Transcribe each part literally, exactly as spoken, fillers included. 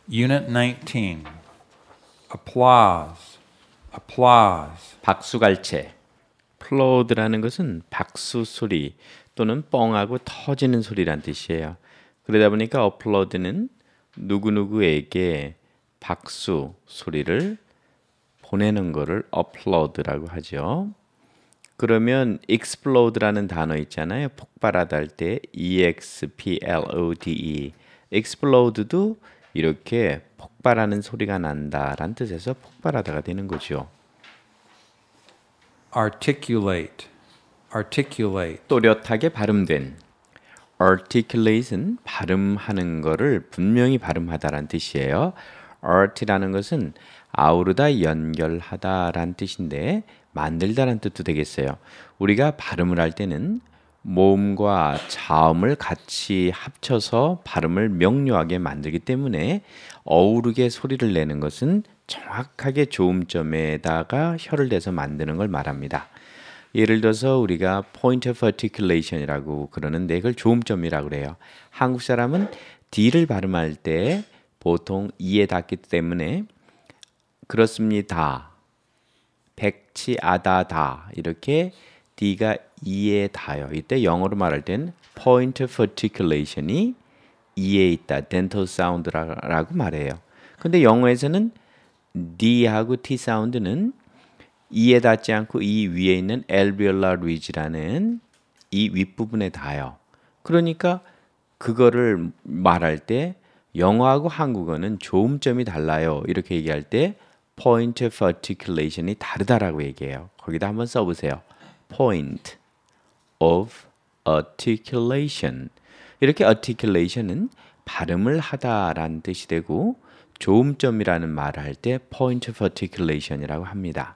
Unit nineteen. Applause. Applause. 박수갈채. 플로우드라는 것은 박수 소리 또는 뻥하고 터지는 소리란 뜻이에요. 그러다 보니까 어플로드는 누구누구에게 박수 소리를 보내는 거를 업로드라고 하죠. 그러면 explode라는 단어 있잖아요. 폭발하다 할 때 E-X-P-L-O-D-E explode도 이렇게 폭발하는 소리가 난다라는 뜻에서 폭발하다가 되는 거죠. Articulate. Articulate. 또렷하게 발음된. articulate은 발음하는 거를 분명히 발음하다라는 뜻이에요. art라는 것은 아우르다, 연결하다라는 뜻인데 만들다라는 뜻도 되겠어요. 우리가 발음을 할 때는 모음과 자음을 같이 합쳐서 발음을 명료하게 만들기 때문에 어우르게 소리를 내는 것은 정확하게 조음점에다가 혀를 대서 만드는 걸 말합니다. 예를 들어서 우리가 point of articulation이라고 그러는데 그걸 조음점이라고 그래요. 한국 사람은 D를 발음할 때 보통 이에 닿기 때문에 그렇습니다. 백치아다다 이렇게 D가 이에 닿아요. 이때 영어로 말할 땐 point of articulation이 이에 있다. dental sound라고 말해요. 근데 영어에서는 D하고 T 사운드는 이에 닿지 않고 이 위에 있는 alveolar ridge라는 이 윗부분에 닿아요. 그러니까 그거를 말할 때 영어하고 한국어는 조음점이 달라요. 이렇게 얘기할 때 point of articulation이 다르다라고 얘기해요. 거기다 한번 써보세요. point of articulation. 이렇게 articulation은 발음을 하다라는 뜻이 되고 조음점이라는 말을 할 때 point of articulation이라고 합니다.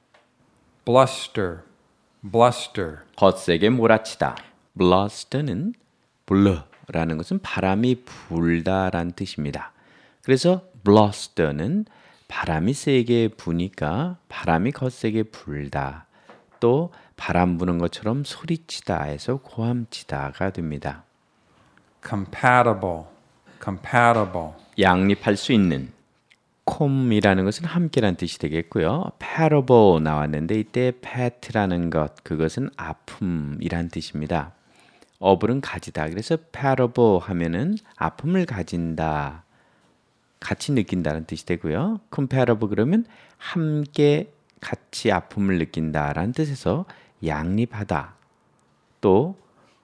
Bluster. Bluster. 거세게 몰아치다. bluster는 blow라는 것은 바람이 불다라는 뜻입니다. 그래서 bluster는 바람이 세게 부니까 바람이 거세게 불다. 또 바람 부는 것처럼 소리치다 해서 고함치다가 됩니다. Compatible. Compatible. 양립할 수 있는. com이라는 것은 함께라는 뜻이 되겠고요. parable 나왔는데 이때 pet라는 것, 그것은 아픔이란 뜻입니다. 어불은 가지다. 그래서 parable 하면은 아픔을 가진다, 같이 느낀다는 뜻이 되고요. comparable 그러면 함께 같이 아픔을 느낀다라는 뜻에서 양립하다, 또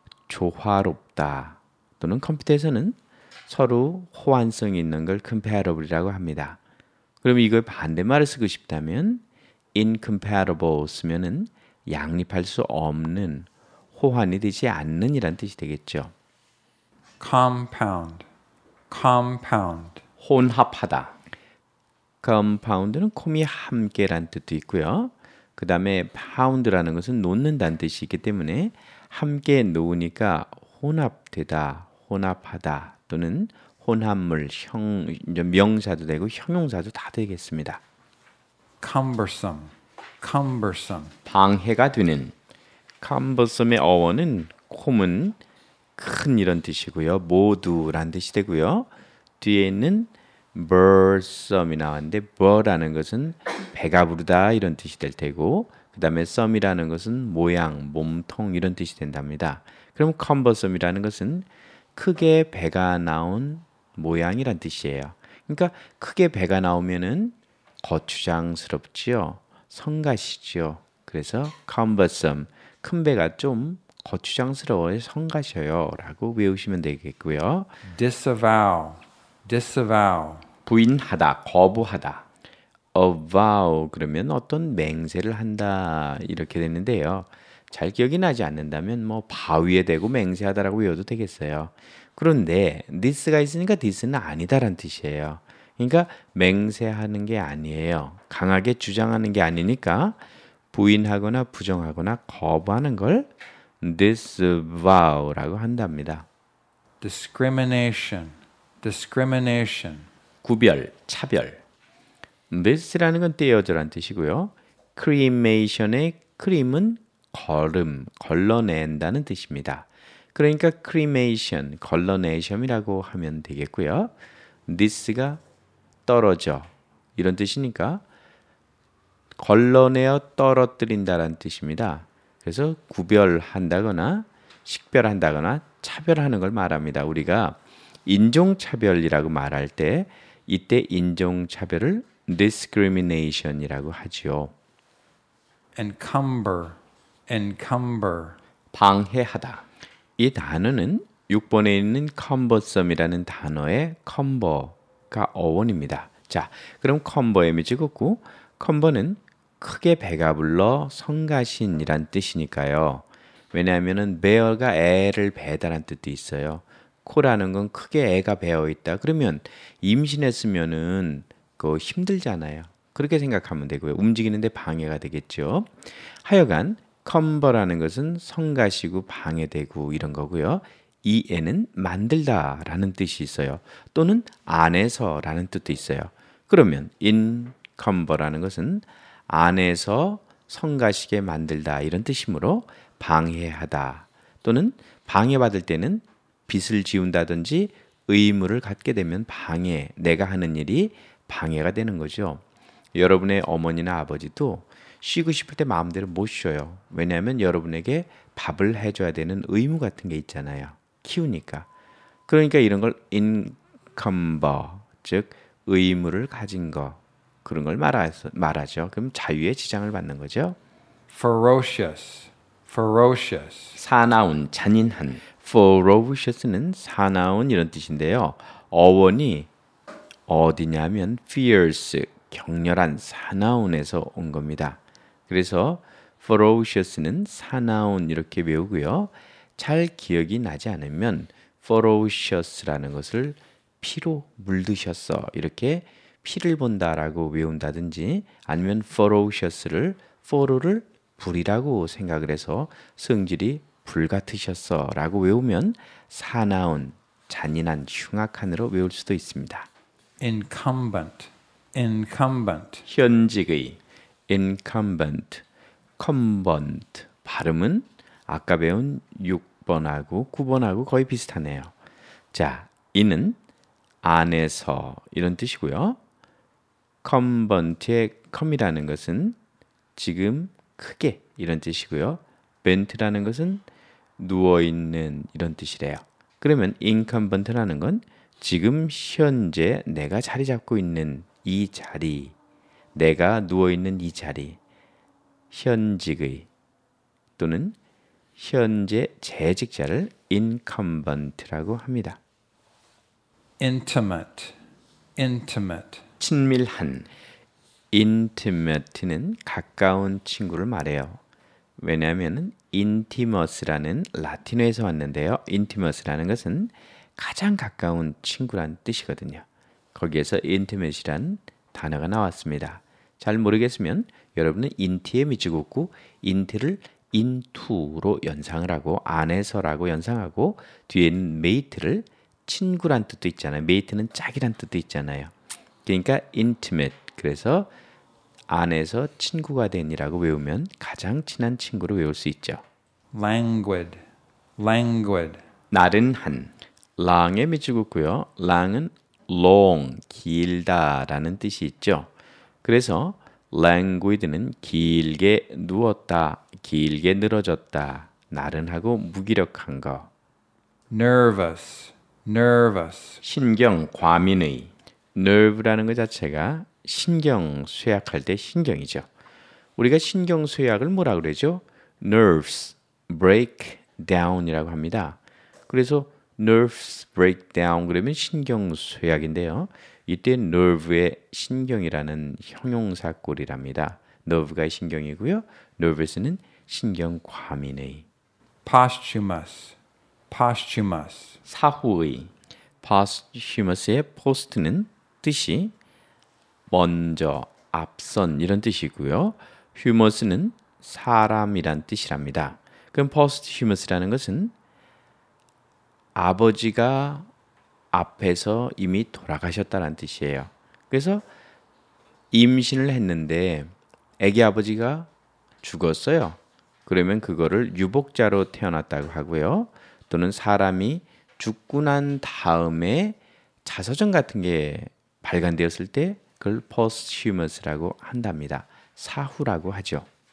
조화롭다, 또는 컴퓨터에서는 서로 호환성이 있는 걸 comparable이라고 합니다. 그럼 이걸 반대말을 쓰고 싶다면 incompatible 쓰면은 양립할 수 없는, 호환이 되지 않는 이란 뜻이 되겠죠. Compound. Compound. 혼합하다. compound는 콤이 함께란 뜻도 있고요. 그 다음에 pound라는 것은 놓는다는 뜻이 있기 때문에 함께 놓으니까 혼합되다, 혼합하다 또는 혼합물, 형, 명사도 되고 형용사도 다 되겠습니다. Cumbersome. Cumbersome. 방해가 되는. cumbersome의 어원은 콤은 큰 이런 뜻이고요. 모두란 뜻이 되고요. 뒤에 있는 bursome이 나왔는데 bur라는 것은 배가 부르다 이런 뜻이 될 테고 그 다음에 some이라는 것은 모양, 몸통 이런 뜻이 된답니다. 그럼 cumbersome이라는 것은 크게 배가 나온 모양이란 뜻이에요. 그러니까 크게 배가 나오면은 거추장스럽지요. 성가시죠. 그래서 cumbersome, 큰 배가 좀 거추장스러워요. 성가셔요 라고 외우시면 되겠고요. Disavow. Disavow. 부인하다, 거부하다. avow 그러면 어떤 맹세를 한다 이렇게 되는데요. 잘 기억이 나지 않는다면 뭐 바위에 대고 맹세하다라고 외워도 되겠어요. 그런데 this가 있으니까 this는 아니다라는 뜻이에요. 그러니까 맹세하는 게 아니에요. 강하게 주장하는 게 아니니까 부인하거나 부정하거나 거부하는 걸 disavow라고 한답니다. Discrimination. Discrimination. 구별, 차별. this라는 건 떼어져라는 뜻이고요. cremation의 cream은 걸음, 걸러낸다는 뜻입니다. 그러니까 cremation, 걸러내셈이라고 하면 되겠고요. this가 떨어져 이런 뜻이니까 걸러내어 떨어뜨린다라는 뜻입니다. 그래서 구별한다거나 식별한다거나 차별하는 걸 말합니다. 우리가 인종차별이라고 말할 때 이때 인종차별을 discrimination이라고 하죠. encumber, encumber, 방해하다. 이 단어는 육 번에 있는 cumbersome이라는 단어의 comber가 어원입니다. 자, 그럼 comber에 찍었고 cumber는 크게 배가 불러 성가신이란 뜻이니까요. 왜냐하면은 bear가 애를 배다란 뜻도 있어요. 코라는 건 크게 애가 배어 있다. 그러면 임신했으면은 그 힘들잖아요. 그렇게 생각하면 되고요. 움직이는데 방해가 되겠죠. 하여간 컴버라는 것은 성가시고 방해되고 이런 거고요. 이 애는 만들다라는 뜻이 있어요. 또는 안에서라는 뜻도 있어요. 그러면 인컴버라는 것은 안에서 성가시게 만들다 이런 뜻이므로 방해하다 또는 방해받을 때는 빚을 지운다든지 의무를 갖게 되면 방해, 내가 하는 일이 방해가 되는 거죠. 여러분의 어머니나 아버지도 쉬고 싶을 때 마음대로 못 쉬어요. 왜냐하면 여러분에게 밥을 해줘야 되는 의무 같은 게 있잖아요. 키우니까. 그러니까 이런 걸 encumber, 즉 의무를 가진 거 그런 걸 말하죠. 말하죠. 그럼 자유에 지장을 받는 거죠. ferocious, ferocious, 사나운, 잔인한. ferocious는 사나운 이런 뜻인데요. 어원이 어디냐면 fierce, 격렬한, 사나운에서 온 겁니다. 그래서 ferocious는 사나운 이렇게 외우고요. 잘 기억이 나지 않으면 ferocious라는 것을 피로 물드셨어 이렇게 피를 본다라고 외운다든지 아니면 ferocious를 fer를 불이라고 생각을 해서 성질이 불 같으셨어 라고 외우면 사나운, 잔인한, 흉악한으로 외울 수도 있습니다. incumbent, incumbent, 현직의 incumbent, incumbent 발음은 아까 배운 육 번하고 구 번하고 거의 비슷하네요. 자, 이는 안에서 이런 뜻이고요. incumbent의 com이라는 것은 지금 크게 이런 뜻이고요. bent라는 것은 누워있는 이런 뜻이래요. 그러면 incumbent라는 건 지금 현재 내가 자리 잡고 있는 이 자리, 내가 누워있는 이 자리, 현직의 또는 현재 재직자를 incumbent라고 합니다. intimate, intimate, 친밀한, intimate는 가까운 친구를 말해요. 왜냐하면 intimacy라는 라틴어에서 왔는데요. intimacy라는 것은 가장 가까운 친구란 뜻이거든요. 거기에서 intimate란 단어가 나왔습니다. 잘 모르겠으면 여러분은 inti에 밑줄긋고 int를 into로 연상을 하고 안에서라고 연상하고 뒤에 있는 mate를 친구란 뜻도 있잖아요. mate는 짝이란 뜻도 있잖아요. 그러니까 intimate 그래서 안에서 친구가 된이라고 외우면 가장 친한 친구로 외울 수 있죠. languid, languid, 나른한 랑에 밑줄긋고요. 랑은 long 길다라는 뜻이 있죠. 그래서 languid는 길게 누웠다, 길게 늘어졌다, 나른하고 무기력한 거. nervous, nervous, 신경 과민의 nerve라는 것 자체가 신경 쇠약할 때 신경이죠. 우리가 신경 쇠약을 뭐라 그러죠? nerves break down이라고 합니다. 그래서 nerves break down 그러면 신경 쇠약인데요. 이때 nerve의 신경이라는 형용사꼴이랍니다. nerve가 신경이고요. nervous는 신경 과민의. posthumous, posthumous, 사후의 posthumous의 post는 뜻이 먼저, 앞선 이런 뜻이고요. humous는 사람이란 뜻이랍니다. 그럼 posthumous라는 것은 아버지가 앞에서 이미 돌아가셨다는 뜻이에요. 그래서 임신을 했는데 아기 아버지가 죽었어요. 그러면 그거를 유복자로 태어났다고 하고요. 또는 사람이 죽고 난 다음에 자서전 같은 게 발간되었을 때 그걸 posthumous라고 한답니다. 사후라고 하죠.